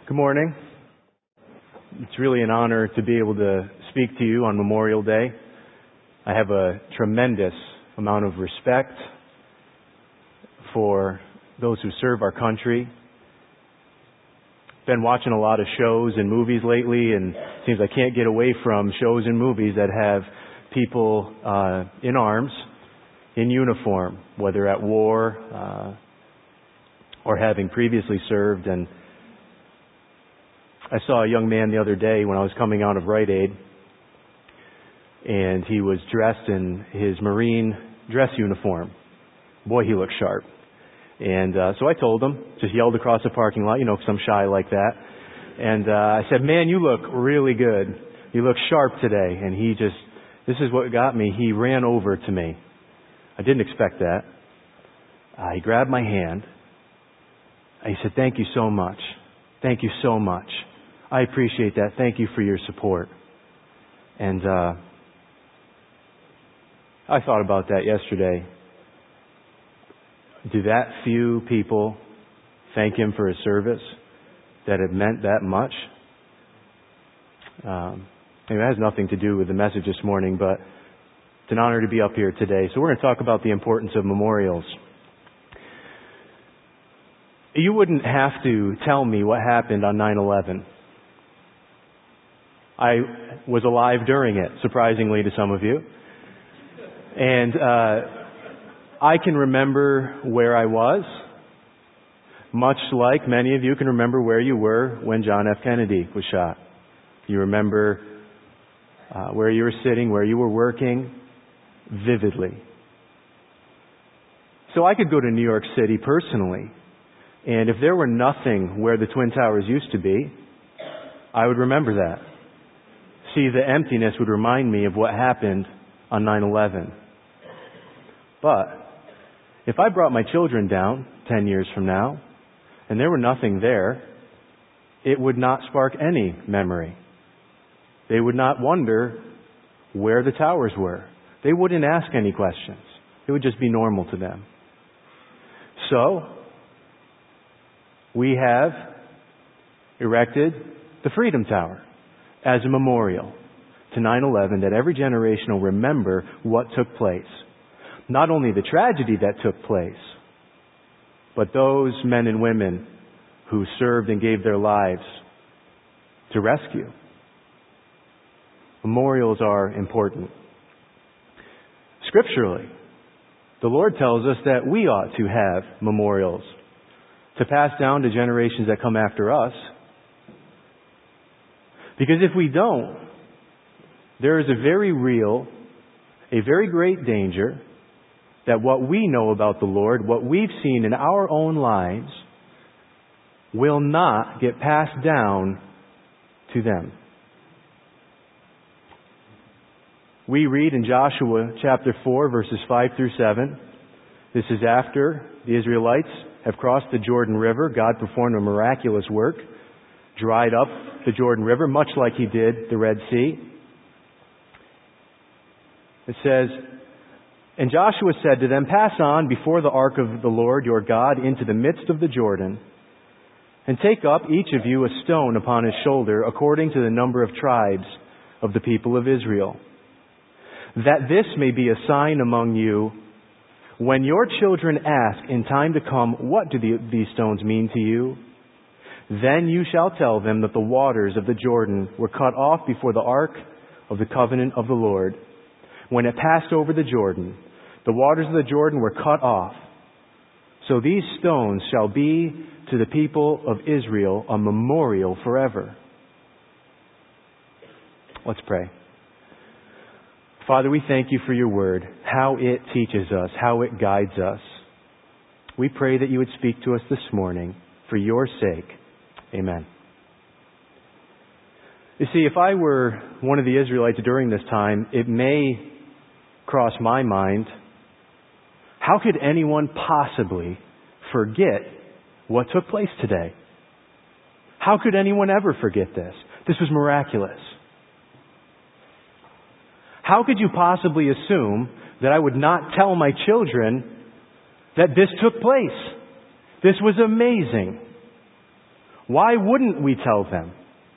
Good morning. It's really an honor to be able to speak to you on Memorial Day. I have a tremendous amount of respect for those who serve our country. Been watching a lot of shows and movies lately, and it seems I can't get away from shows and movies that have people in arms, in uniform, whether at war or having previously served. And I saw a young man the other day when I was coming out of Rite Aid, and he was dressed in his Marine dress uniform. Boy, he looked sharp. And so I told him, just yelled across the parking lot, because I'm shy like that. And I said, "Man, you look really good. You look sharp today." And this is what got me. He ran over to me. I didn't expect that. He grabbed my hand. He said, "Thank you so much. Thank you so much. I appreciate that. Thank you for your support." And I thought about that yesterday. Do that few people thank him for his service that it meant that much? It has nothing to do with the message this morning, but it's an honor to be up here today. So we're going to talk about the importance of memorials. You wouldn't have to tell me what happened on 9/11. I was alive during it, surprisingly to some of you. And I can remember where I was, much like many of you can remember where you were when John F. Kennedy was shot. You remember where you were sitting, where you were working, vividly. So I could go to New York City personally, and if there were nothing where the Twin Towers used to be, I would remember that. See, the emptiness would remind me of what happened on 9/11. But if I brought my children down 10 years from now, and there were nothing there, it would not spark any memory. They would not wonder where the towers were. They wouldn't ask any questions. It would just be normal to them. So, we have erected the Freedom Tower as a memorial to 9/11, that every generation will remember what took place. Not only the tragedy that took place, but those men and women who served and gave their lives to rescue. Memorials are important. Scripturally, the Lord tells us that we ought to have memorials to pass down to generations that come after us. Because if we don't, there is a very real, a very great danger that what we know about the Lord, what we've seen in our own lives, will not get passed down to them. We read in Joshua chapter 4, verses 5 through 7. This is after the Israelites have crossed the Jordan River. God performed a miraculous work, dried up the Jordan River, much like He did the Red Sea. It says, "And Joshua said to them, 'Pass on before the ark of the Lord your God into the midst of the Jordan, and take up each of you a stone upon his shoulder, according to the number of tribes of the people of Israel. That this may be a sign among you. When your children ask in time to come, what do these stones mean to you? Then you shall tell them that the waters of the Jordan were cut off before the ark of the covenant of the Lord. When it passed over the Jordan, the waters of the Jordan were cut off. So these stones shall be to the people of Israel a memorial forever.'" Let's pray. Father, we thank you for your word, how it teaches us, how it guides us. We pray that you would speak to us this morning for your sake. Amen. You see, if I were one of the Israelites during this time, it may cross my mind, how could anyone possibly forget what took place today? How could anyone ever forget this? This was miraculous. How could you possibly assume that I would not tell my children that this took place? This was amazing. Why wouldn't we tell them?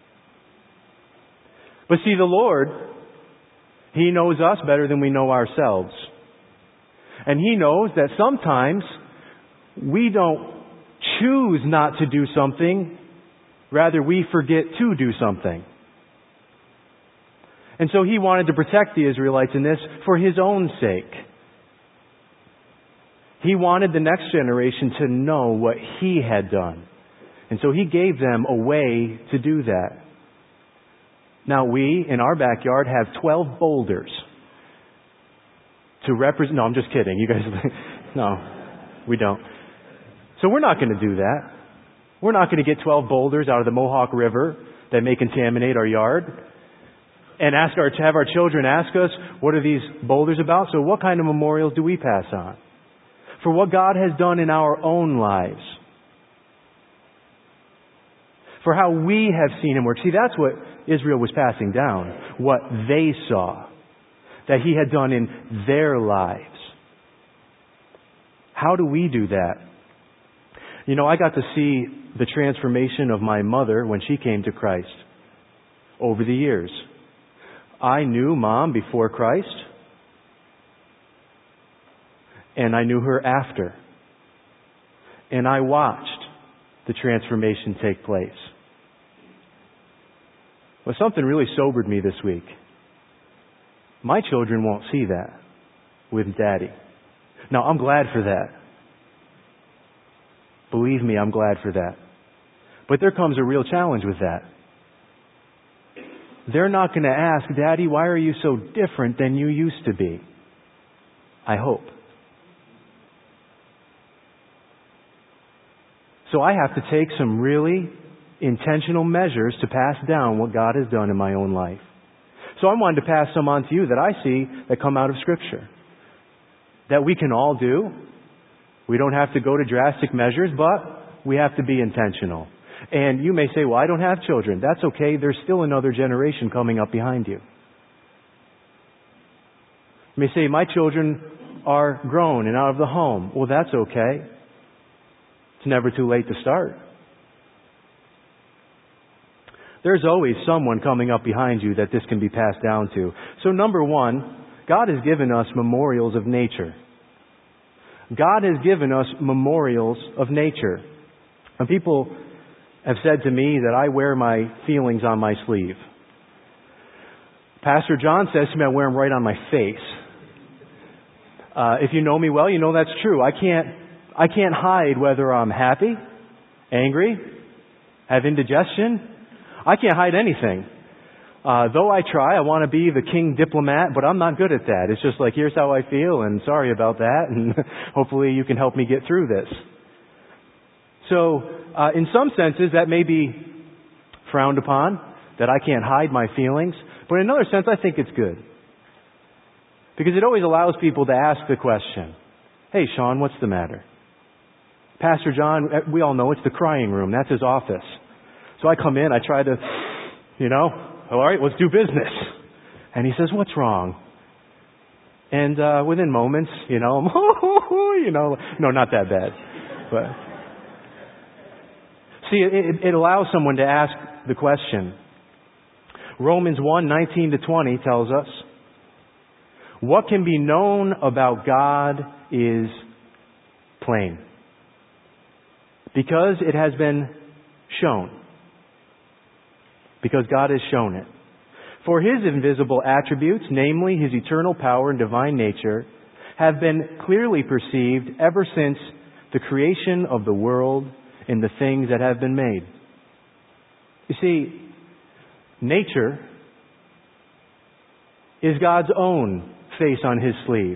But see, the Lord, He knows us better than we know ourselves. And He knows that sometimes we don't choose not to do something, rather we forget to do something. And so He wanted to protect the Israelites in this for His own sake. He wanted the next generation to know what He had done. And so He gave them a way to do that. Now we, in our backyard, have 12 boulders to represent... No, I'm just kidding. You guys... No, we don't. So we're not going to do that. We're not going to get 12 boulders out of the Mohawk River that may contaminate our yard and have our children ask us, what are these boulders about? So what kind of memorials do we pass on? For what God has done in our own lives. For how we have seen Him work. See, that's what Israel was passing down. What they saw. That He had done in their lives. How do we do that? You know, I got to see the transformation of my mother when she came to Christ over the years. I knew Mom before Christ. And I knew her after. And I watched the transformation take place. Well, something really sobered me this week. My children won't see that with Daddy. Now, I'm glad for that. Believe me, I'm glad for that. But there comes a real challenge with that. They're not going to ask, Daddy, why are you so different than you used to be? I hope. So I have to take some really intentional measures to pass down what God has done in my own life. So I wanted to pass some on to you that I see that come out of Scripture. That we can all do. We don't have to go to drastic measures, but we have to be intentional. And you may say, well, I don't have children. That's okay. There's still another generation coming up behind you. You may say, my children are grown and out of the home. Well, that's okay. It's never too late to start. There's always someone coming up behind you that this can be passed down to. So number one, God has given us memorials of nature. God has given us memorials of nature. And people have said to me that I wear my feelings on my sleeve. Pastor John says to me I wear them right on my face. If you know me well, you know that's true. I can't hide whether I'm happy, angry, have indigestion. I can't hide anything. Though I try, I want to be the king diplomat, but I'm not good at that. It's just like, here's how I feel, and sorry about that, and hopefully you can help me get through this. So, in some senses, that may be frowned upon, that I can't hide my feelings, but in another sense, I think it's good. Because it always allows people to ask the question, hey, Sean, what's the matter? Pastor John, we all know it's the crying room. That's his office. So I come in, I try to, all right, let's do business. And he says, what's wrong? And within moments, no, not that bad. But see, it allows someone to ask the question. Romans 1:19-20 tells us, what can be known about God is plain, because it has been shown. Because God has shown it. For His invisible attributes, namely His eternal power and divine nature, have been clearly perceived ever since the creation of the world in the things that have been made. You see, nature is God's own face on His sleeve.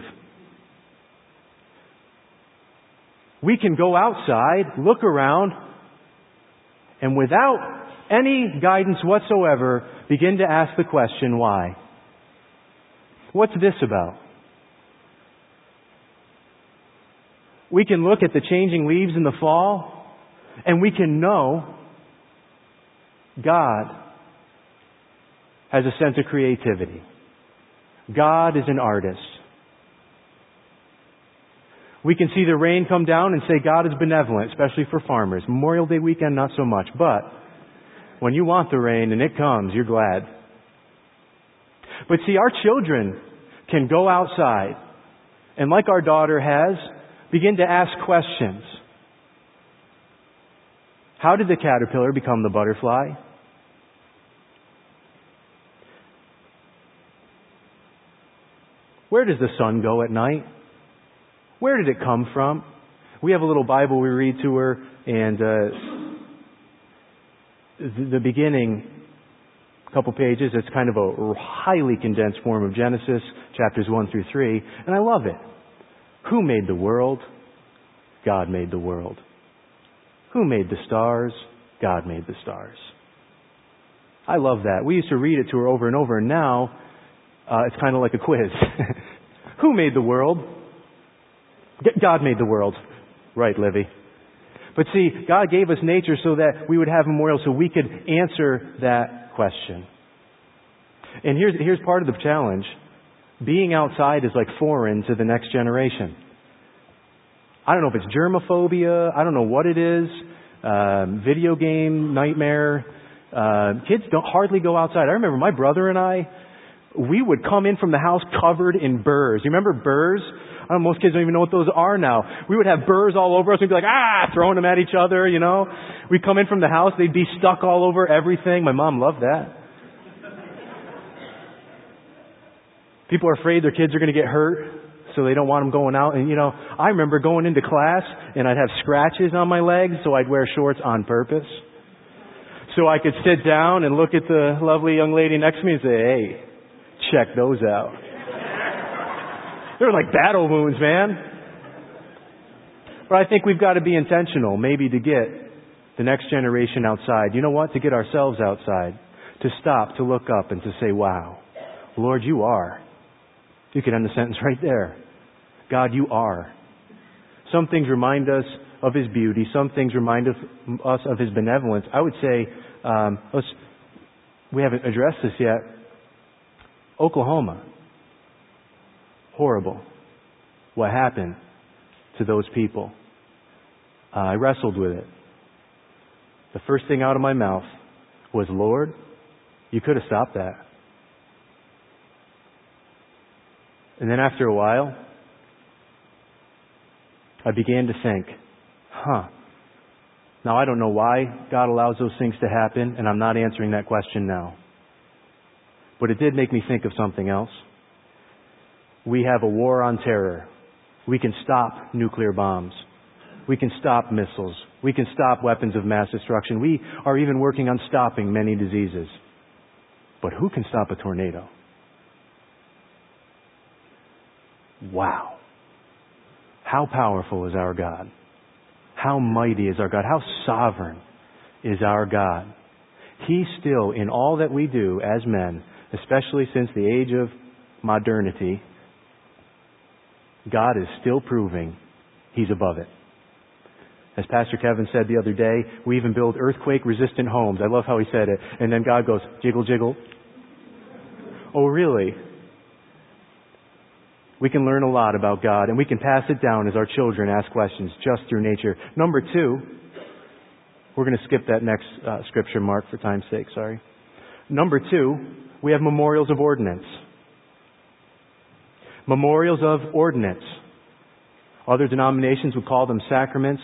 We can go outside, look around, and without any guidance whatsoever, begin to ask the question, why? What's this about? We can look at the changing leaves in the fall, and we can know God has a sense of creativity. God is an artist. We can see the rain come down and say God is benevolent, especially for farmers. Memorial Day weekend, not so much. But when you want the rain and it comes, you're glad. But see, our children can go outside and, like our daughter has, begin to ask questions. How did the caterpillar become the butterfly? Where does the sun go at night? Where did it come from? We have a little Bible we read to her, and the beginning, a couple pages, it's kind of a highly condensed form of Genesis, chapters 1 through 3, and I love it. Who made the world? God made the world. Who made the stars? God made the stars. I love that. We used to read it to her over and over, and now it's kind of like a quiz. Who made the world? God made the world. Right, Livy. But see, God gave us nature so that we would have memorials so we could answer that question. And here's part of the challenge. Being outside is like foreign to the next generation. I don't know if it's germophobia. I don't know what it is. Video game nightmare. Kids don't hardly go outside. I remember my brother and I, we would come in from the house covered in burrs. You remember burrs? I don't know, most kids don't even know what those are now. We would have burrs all over us. We'd be like, throwing them at each other, you know. We'd come in from the house. They'd be stuck all over everything. My mom loved that. People are afraid their kids are going to get hurt, so they don't want them going out. And, you know, I remember going into class, and I'd have scratches on my legs, so I'd wear shorts on purpose. So I could sit down and look at the lovely young lady next to me and say, hey, check those out. They're like battle wounds, man. But I think we've got to be intentional, maybe to get the next generation outside. You know what? To get ourselves outside. To stop, to look up, and to say, wow, Lord, you are. You can end the sentence right there. God, you are. Some things remind us of His beauty. Some things remind us of His benevolence. I would say, we haven't addressed this yet. Oklahoma. Horrible. What happened to those people? I wrestled with it. The first thing out of my mouth was, Lord, you could have stopped that. And then after a while, I began to think, now I don't know why God allows those things to happen, and I'm not answering that question now. But it did make me think of something else. We have a war on terror. We can stop nuclear bombs. We can stop missiles. We can stop weapons of mass destruction. We are even working on stopping many diseases. But who can stop a tornado? Wow. How powerful is our God? How mighty is our God? How sovereign is our God? He still, in all that we do as men, especially since the age of modernity, God is still proving He's above it. As Pastor Kevin said the other day, we even build earthquake-resistant homes. I love how he said it. And then God goes, jiggle, jiggle. Oh, really? We can learn a lot about God, and we can pass it down as our children ask questions just through nature. Number 2, we're going to skip that next scripture, Mark, for time's sake, sorry. Number 2, we have memorials of ordinance. Memorials of ordinance. Other denominations would call them sacraments.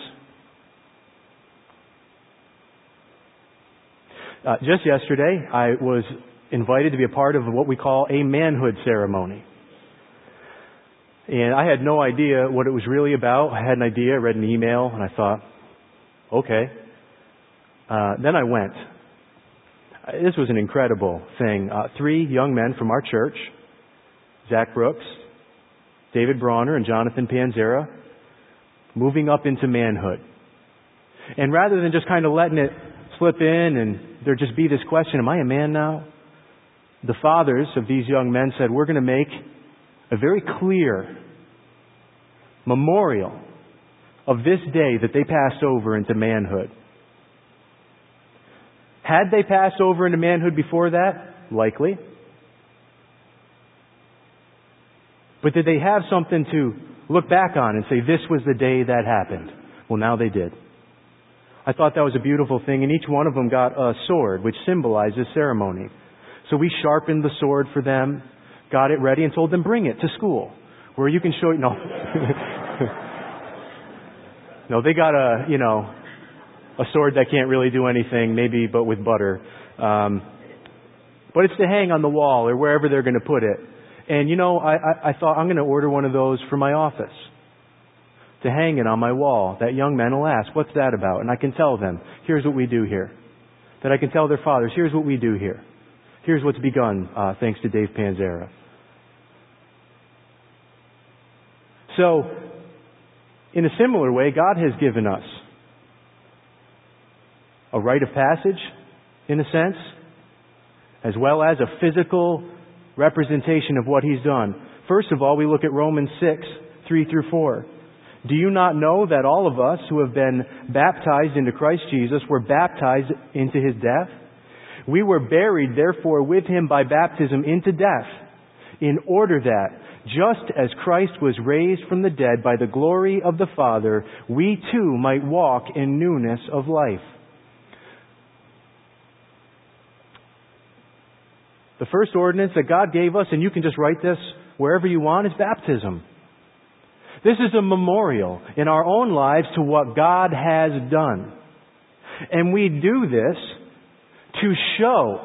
Just yesterday, I was invited to be a part of what we call a manhood ceremony. And I had no idea what it was really about. I had an idea, I read an email, and I thought, okay. Then I went. This was an incredible thing. 3 young men from our church, Zach Brooks, David Bronner, and Jonathan Panzera, moving up into manhood. And rather than just kind of letting it slip in and there just be this question, am I a man now? The fathers of these young men said, we're going to make a very clear memorial of this day that they passed over into manhood. Had they passed over into manhood before that? Likely. But did they have something to look back on and say, this was the day that happened. Well, now they did. I thought that was a beautiful thing, and each one of them got a sword, which symbolizes ceremony. So we sharpened the sword for them, got it ready, and told them, bring it to school, where you can show it. No. No, they got a sword that can't really do anything, maybe, but with butter. But it's to hang on the wall or wherever they're going to put it. And I thought, I'm going to order one of those for my office, to hang it on my wall. That young man will ask, what's that about? And I can tell them, here's what we do here. That I can tell their fathers, here's what we do here. Here's what's begun, thanks to Dave Panzera. So, in a similar way, God has given us a rite of passage, in a sense, as well as a physical representation of what He's done. First of all, we look at Romans 6, 3 through 4. Do you not know that all of us who have been baptized into Christ Jesus were baptized into His death? We were buried, therefore, with Him by baptism into death, in order that, just as Christ was raised from the dead by the glory of the Father, we too might walk in newness of life. The first ordinance that God gave us, and you can just write this wherever you want, is baptism. This is a memorial in our own lives to what God has done. And we do this to show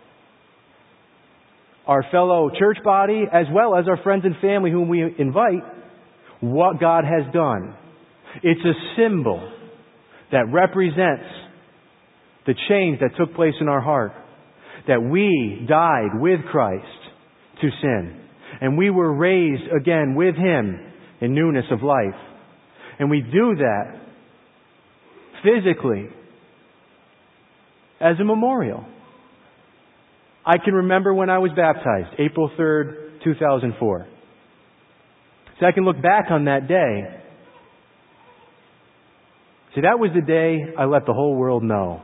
our fellow church body, as well as our friends and family whom we invite, what God has done. It's a symbol that represents the change that took place in our heart. That we died with Christ to sin. And we were raised again with Him in newness of life. And we do that physically as a memorial. I can remember when I was baptized, April 3rd, 2004. So I can look back on that day. See, that was the day I let the whole world know.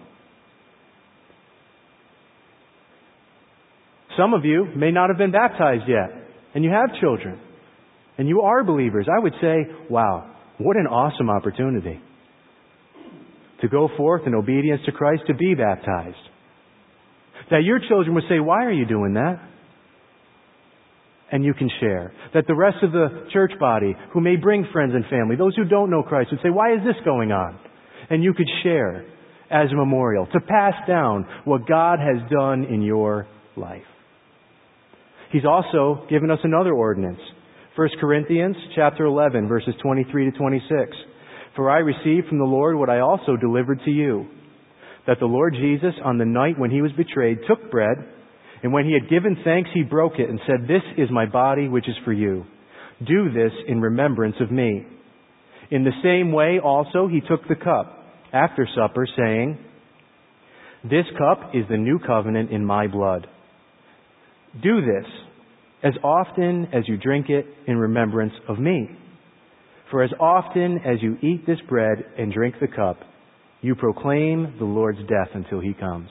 Some of you may not have been baptized yet, and you have children, and you are believers. I would say, wow, what an awesome opportunity to go forth in obedience to Christ, to be baptized. That your children would say, why are you doing that? And you can share. That the rest of the church body, who may bring friends and family, those who don't know Christ, would say, why is this going on? And you could share as a memorial, to pass down what God has done in your life. He's also given us another ordinance. 1 Corinthians chapter 11, verses 23 to 26. For I received from the Lord what I also delivered to you, that the Lord Jesus, on the night when He was betrayed, took bread, and when He had given thanks, He broke it and said, this is my body, which is for you. Do this in remembrance of me. In the same way also He took the cup after supper, saying, this cup is the new covenant in my blood. Do this as often as you drink it in remembrance of me. For as often as you eat this bread and drink the cup, you proclaim the Lord's death until He comes.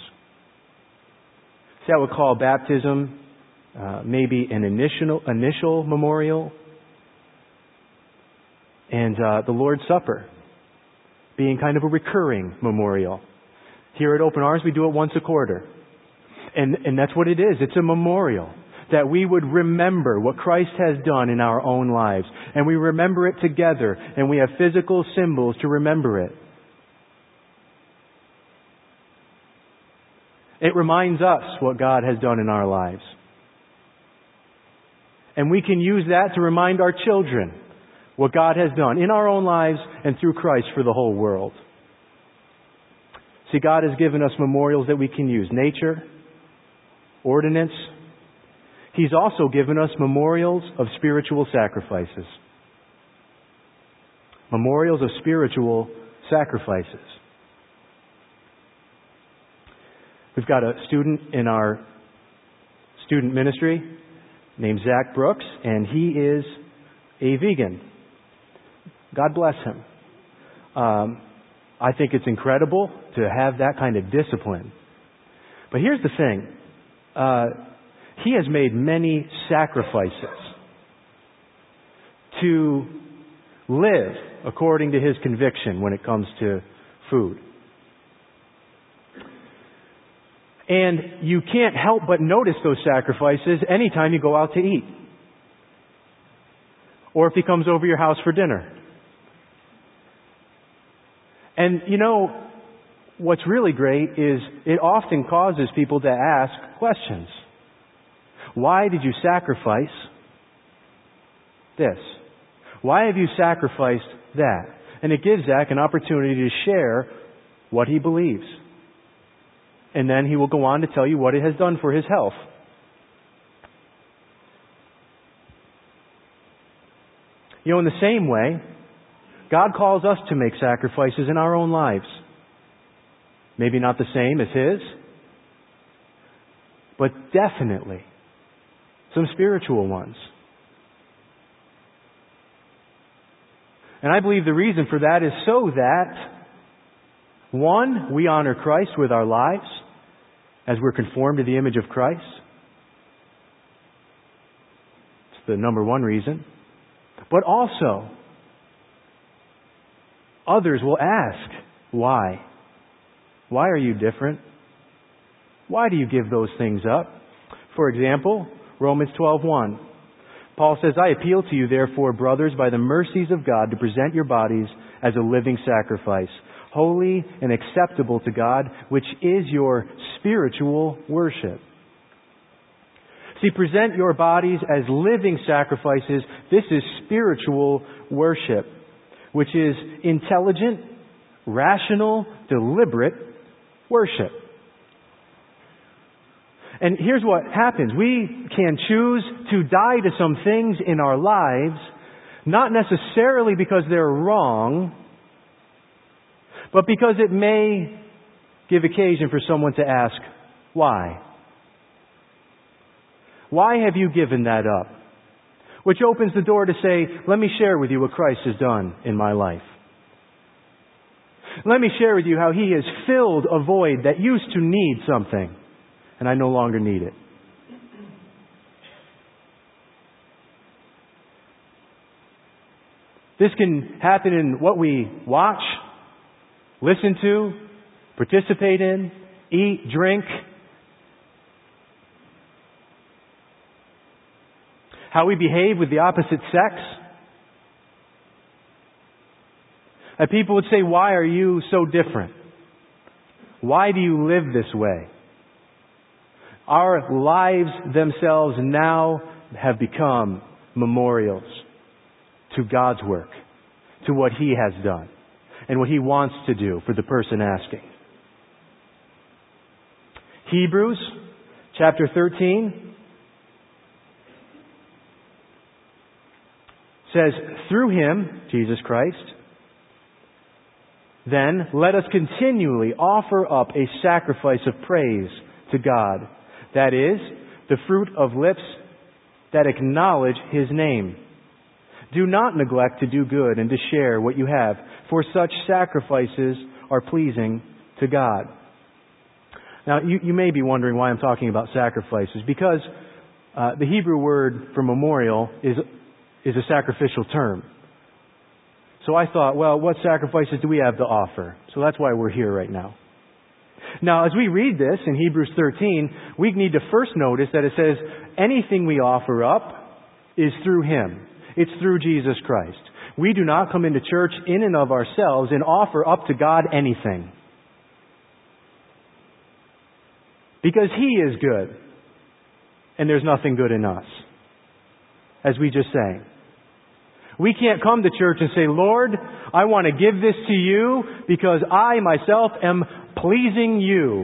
So I would call baptism maybe an initial memorial, and the Lord's Supper being kind of a recurring memorial. Here at Open Arms, we do it once a quarter. And that's what it is. It's a memorial. That we would remember what Christ has done in our own lives. And we remember it together. And we have physical symbols to remember it. It reminds us what God has done in our lives. And we can use that to remind our children what God has done in our own lives and through Christ for the whole world. See, God has given us memorials that we can use. Nature, ordinance. He's also given us memorials of spiritual sacrifices. Memorials of spiritual sacrifices. We've got a student in our student ministry named Zach Brooks, and he is a vegan. God bless him. I think it's incredible to have that kind of discipline. But here's the thing. He has made many sacrifices to live according to his conviction when it comes to food. And you can't help but notice those sacrifices anytime you go out to eat. Or if he comes over your house for dinner. And you know, what's really great is it often causes people to ask questions. Why did you sacrifice this? Why have you sacrificed that? And it gives Zach an opportunity to share what he believes. And then he will go on to tell you what it has done for his health. You know, in the same way, God calls us to make sacrifices in our own lives. Maybe not the same as his, but definitely some spiritual ones. And I believe the reason for that is so that, one, we honor Christ with our lives as we're conformed to the image of Christ. It's the number one reason. But also, others will ask, why? Why are you different? Why do you give those things up? For example, Romans 12:1. Paul says, I appeal to you, therefore, brothers, by the mercies of God, to present your bodies as a living sacrifice, holy and acceptable to God, which is your spiritual worship. See, present your bodies as living sacrifices. This is spiritual worship, which is intelligent, rational, deliberate worship. And here's what happens. We can choose to die to some things in our lives, not necessarily because they're wrong, but because it may give occasion for someone to ask, why? Why have you given that up? Which opens the door to say, let me share with you what Christ has done in my life. Let me share with you how He has filled a void that used to need something, and I no longer need it. This can happen in what we watch, listen to, participate in, eat, drink. How we behave with the opposite sex. And people would say, why are you so different? Why do you live this way? Our lives themselves now have become memorials to God's work, to what He has done, and what He wants to do for the person asking. Hebrews chapter 13 says, through Him, Jesus Christ, then let us continually offer up a sacrifice of praise to God. That is, the fruit of lips that acknowledge His name. Do not neglect to do good and to share what you have, for such sacrifices are pleasing to God. Now, you may be wondering why I'm talking about sacrifices, because the Hebrew word for memorial is a sacrificial term. So I thought, well, what sacrifices do we have to offer? So that's why we're here right now. Now, as we read this in Hebrews 13, we need to first notice that it says anything we offer up is through Him. It's through Jesus Christ. We do not come into church in and of ourselves and offer up to God anything. Because He is good. And there's nothing good in us. As we just sang. We can't come to church and say, Lord, I want to give this to you because I myself am pleasing you.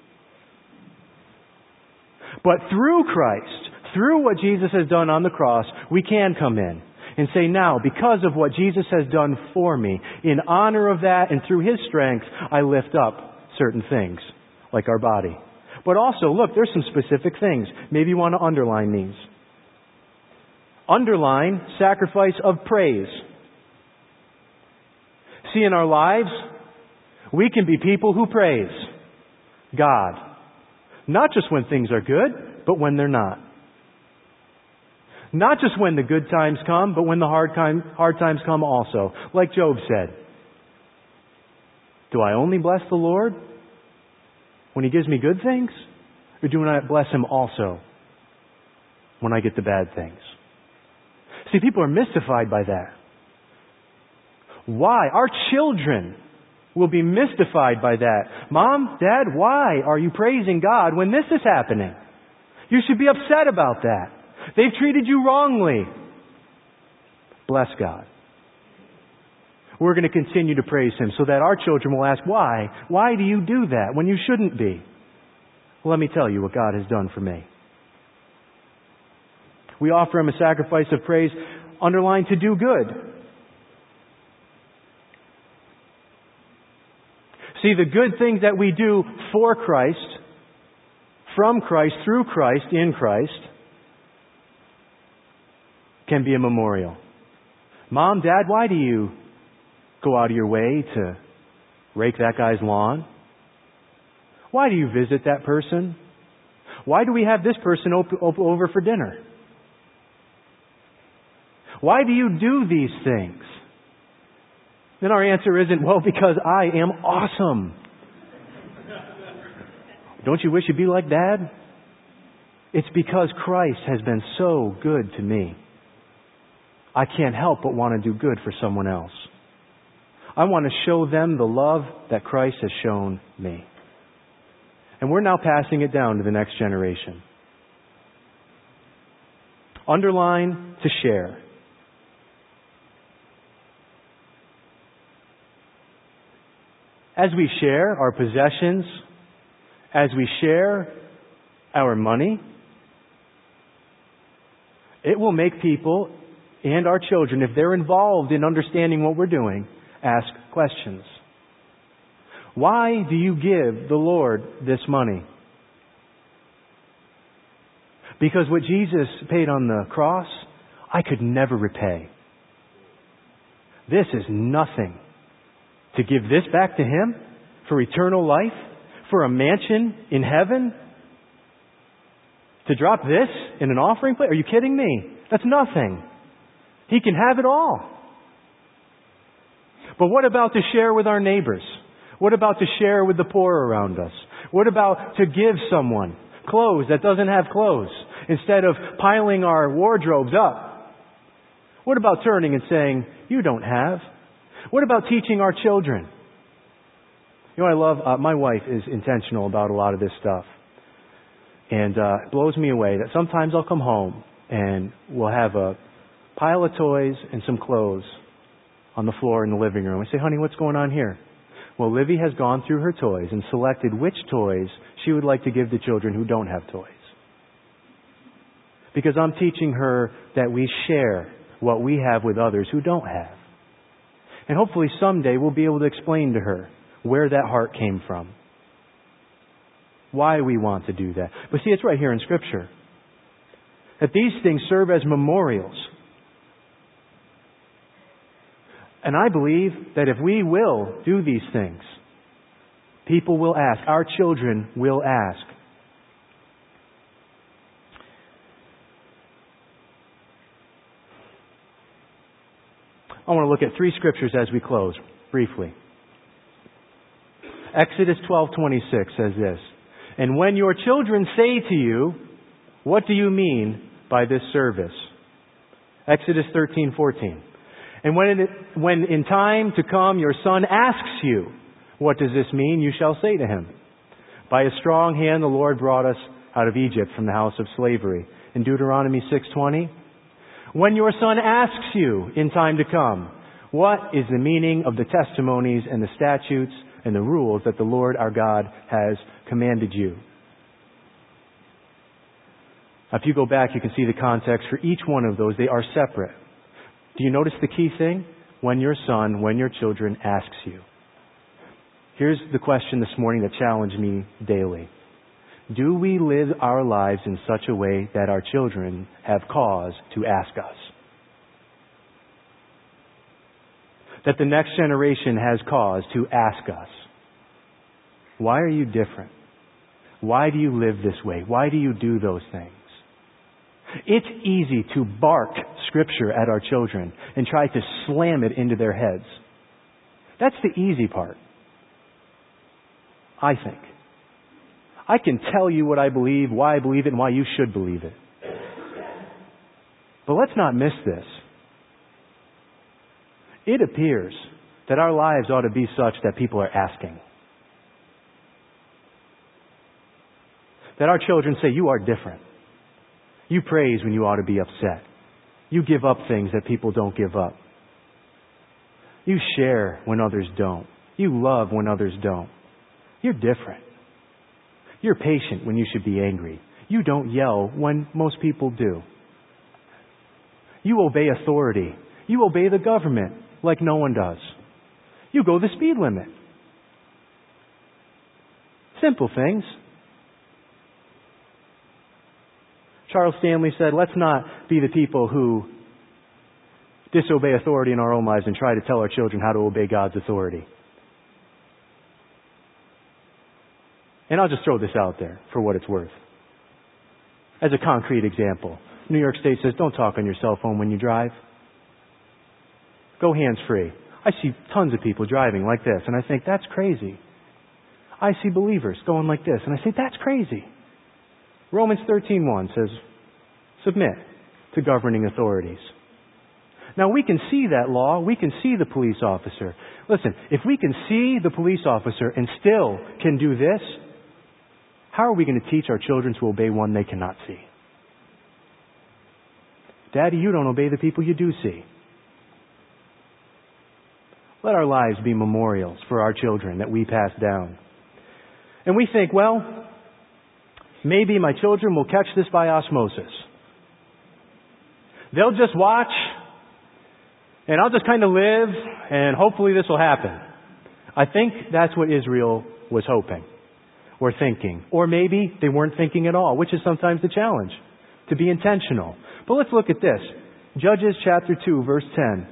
But through Christ, through what Jesus has done on the cross, we can come in and say, now, because of what Jesus has done for me, in honor of that and through His strength, I lift up certain things, like our body. But also, look, there's some specific things. Maybe you want to underline these. Underline sacrifice of praise. See, in our lives, we can be people who praise God. Not just when things are good, but when they're not. Not just when the good times come, but when the hard times come also. Like Job said, do I only bless the Lord when He gives me good things? Or do I bless Him also when I get the bad things? See, people are mystified by that. Why? Our children will be mystified by that. Mom, Dad, why are you praising God when this is happening? You should be upset about that. They've treated you wrongly. Bless God. We're going to continue to praise Him so that our children will ask, why? Why do you do that when you shouldn't be? Well, let me tell you what God has done for me. We offer Him a sacrifice of praise, underlined to do good. See, the good things that we do for Christ, from Christ, through Christ, in Christ, can be a memorial. Mom, Dad, why do you go out of your way to rake that guy's lawn? Why do you visit that person? Why do we have this person over for dinner? Why do you do these things? Then our answer isn't, well, because I am awesome. Don't you wish you'd be like Dad? It's because Christ has been so good to me. I can't help but want to do good for someone else. I want to show them the love that Christ has shown me. And we're now passing it down to the next generation. Underline, to share. As we share our possessions, as we share our money, it will make people and our children, if they're involved in understanding what we're doing, ask questions. Why do you give the Lord this money? Because what Jesus paid on the cross, I could never repay. This is nothing. To give this back to Him for eternal life, for a mansion in heaven, to drop this in an offering plate? Are you kidding me? That's nothing. He can have it all. But what about to share with our neighbors? What about to share with the poor around us? What about to give someone clothes that doesn't have clothes instead of piling our wardrobes up? What about turning and saying, you don't have? What about teaching our children? You know, I love, my wife is intentional about a lot of this stuff. And it blows me away that sometimes I'll come home and we'll have a pile of toys and some clothes on the floor in the living room. I say, honey, what's going on here? Well, Livy has gone through her toys and selected which toys she would like to give to children who don't have toys. Because I'm teaching her that we share what we have with others who don't have. And hopefully someday we'll be able to explain to her where that heart came from. Why we want to do that. But see, it's right here in Scripture. That these things serve as memorials. And I believe that if we will do these things, people will ask. Our children will ask. I want to look at 3 scriptures as we close, briefly. Exodus 12:26 says this, and when your children say to you, what do you mean by this service? Exodus 13:14. And when in time to come your son asks you, what does this mean? You shall say to him, by a strong hand the Lord brought us out of Egypt from the house of slavery. In Deuteronomy 6:20. When your son asks you in time to come, what is the meaning of the testimonies and the statutes and the rules that the Lord our God has commanded you? Now, if you go back, you can see the context for each one of those. They are separate. Do you notice the key thing? When your son, when your children asks you. Here's the question this morning that challenged me daily. Do we live our lives in such a way that our children have cause to ask us? That the next generation has cause to ask us, why are you different? Why do you live this way? Why do you do those things? It's easy to bark Scripture at our children and try to slam it into their heads. That's the easy part, I think. I can tell you what I believe, why I believe it, and why you should believe it. But let's not miss this. It appears that our lives ought to be such that people are asking. That our children say, you are different. You praise when you ought to be upset. You give up things that people don't give up. You share when others don't. You love when others don't. You're different. You're patient when you should be angry. You don't yell when most people do. You obey authority. You obey the government like no one does. You go the speed limit. Simple things. Charles Stanley said, let's not be the people who disobey authority in our own lives and try to tell our children how to obey God's authority. And I'll just throw this out there for what it's worth. As a concrete example, New York State says don't talk on your cell phone when you drive. Go hands-free. I see tons of people driving like this, and I think, that's crazy. I see believers going like this, and I say, that's crazy. Romans 13:1 says, submit to governing authorities. Now, we can see that law. We can see the police officer. Listen, if we can see the police officer and still can do this, how are we going to teach our children to obey one they cannot see? Daddy, you don't obey the people you do see. Let our lives be memorials for our children that we pass down. And we think, well, maybe my children will catch this by osmosis. They'll just watch, and I'll just kind of live, and hopefully this will happen. I think that's what Israel was hoping or thinking. Or maybe they weren't thinking at all, which is sometimes the challenge, to be intentional. But let's look at this. Judges chapter 2, verse 10.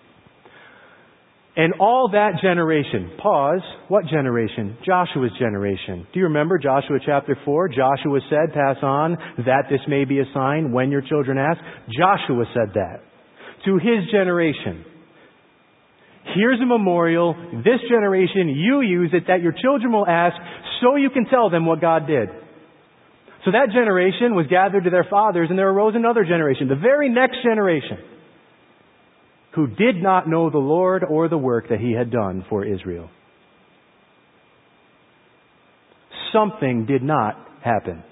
And all that generation, pause, what generation? Joshua's generation. Do you remember Joshua chapter 4? Joshua said, pass on, that this may be a sign when your children ask. Joshua said that to his generation. Here's a memorial. This generation, you use it that your children will ask so you can tell them what God did. So that generation was gathered to their fathers, and there arose another generation, the very next generation, who did not know the Lord or the work that He had done for Israel. Something did not happen.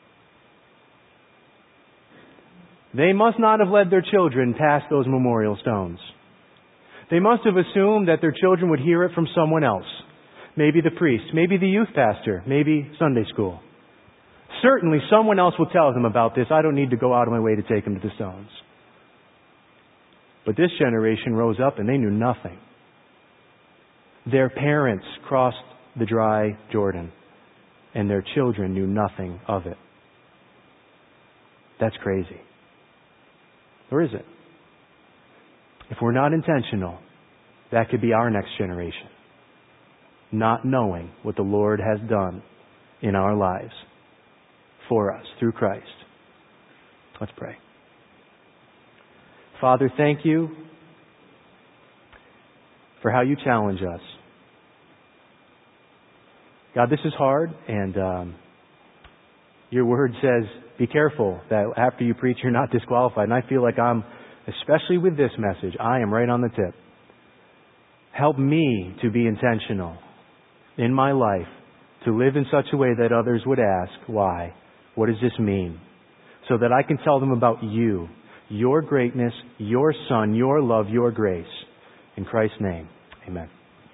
They must not have led their children past those memorial stones. They must have assumed that their children would hear it from someone else. Maybe the priest, maybe the youth pastor, maybe Sunday school. Certainly someone else will tell them about this. I don't need to go out of my way to take them to the stones. But this generation rose up and they knew nothing. Their parents crossed the dry Jordan and their children knew nothing of it. That's crazy. Or is it? If we're not intentional, that could be our next generation. Not knowing what the Lord has done in our lives for us through Christ. Let's pray. Father, thank you for how you challenge us. God, this is hard, and your word says, be careful that after you preach, you're not disqualified. And I feel like especially with this message, I am right on the tip. Help me to be intentional in my life, to live in such a way that others would ask, why? What does this mean? So that I can tell them about you, your greatness, your Son, your love, your grace. In Christ's name, amen.